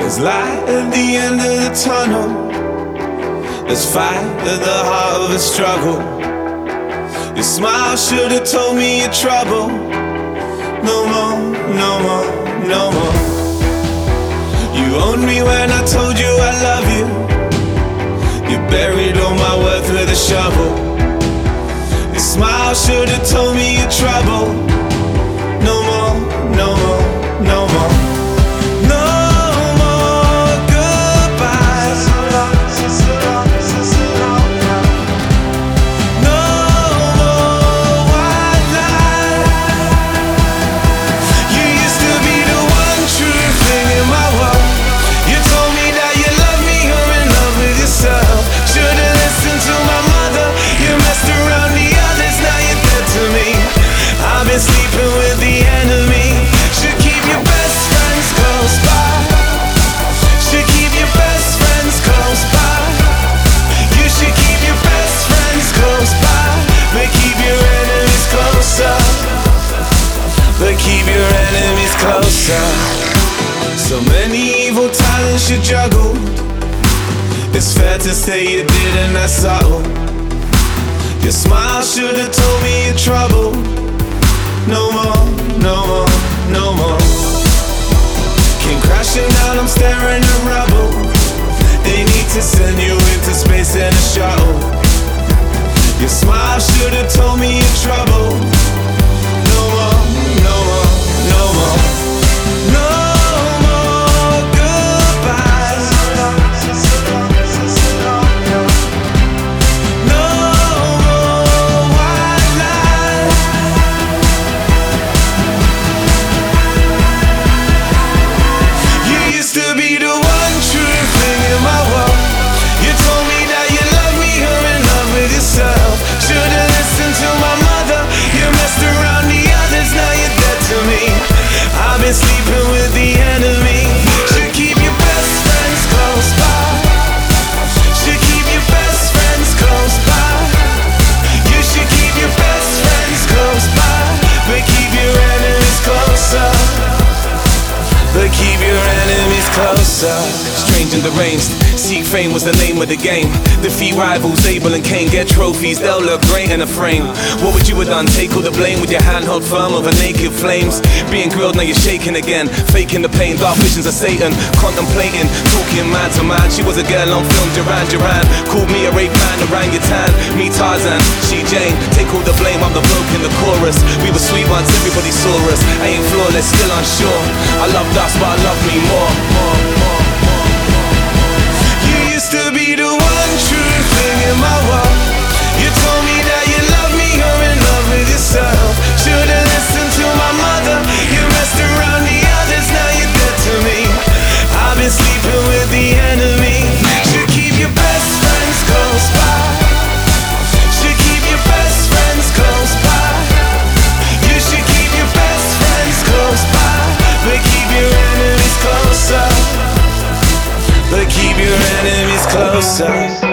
There's light at the end of the tunnel. There's fight at the heart of the struggle. Your smile should have told me your trouble. No more, no more, no more. You owned me when I told you I love you. You buried all my worth with a shovel. Your smile should have told me your trouble. No more, no more, no more. No more goodbyes. No more white lies. You used to be the one true thing in my world. You told me that you love me, you're in love with yourself. Should've listened to my mother. You messed around the others, now you're dead to me. I've been sleeping with the enemy. Should keep your best friends close by. Should keep your best friends close by. You should keep your best friends close by, but keep your enemies closer. But keep your enemies closer. So many evil talents you juggle. It's fair to say you didn't, that's subtle. Your smile should have told me your trouble. No more, no more, no more. Came crashing down, I'm staring at rubble. They need to send you into space in a shuttle. Your smile should have told me your trouble. No more, no more, no more. No more goodbyes. No more white lies. You used to be the one true thing in my world. You told me that you love me, you're in love with yourself. Should've listened to my mother. You messed around the others, now you're dead to me. I've been sleeping with the enemy. Should keep your best friends close by. Should keep your best friends close by. You should keep your best friends close by, but keep your enemies closer. But keep your enemies closer. Strange and deranged, seek fame was the name of the game. Defeat rivals, Abel and Cain, get trophies, they'll look great in a frame. What would you have done? Take all the blame with your hand held firm over naked flames. Being grilled, now you're shaking again. Faking the pain, dark visions of Satan. Contemplating, talking man to man. She was a girl on film, Duran Duran. Called me a rape man, orangutan. Me Tarzan, she Jane. Take all the blame, I'm the bloke in the chorus. We were sweet once, everybody saw us. I ain't flawless, still unsure. I loved us, but I love me more. You used to be the one true thing in my world. You told me that you love me, you're in love with yourself. Should've listened to my mother. You messed around the others, now you're dead to me. I've been sleeping with the enemy. Should keep your best friends close by. Should keep your best friends close by. You should keep your best friends close by, but keep your enemies closer. But keep your enemies closer.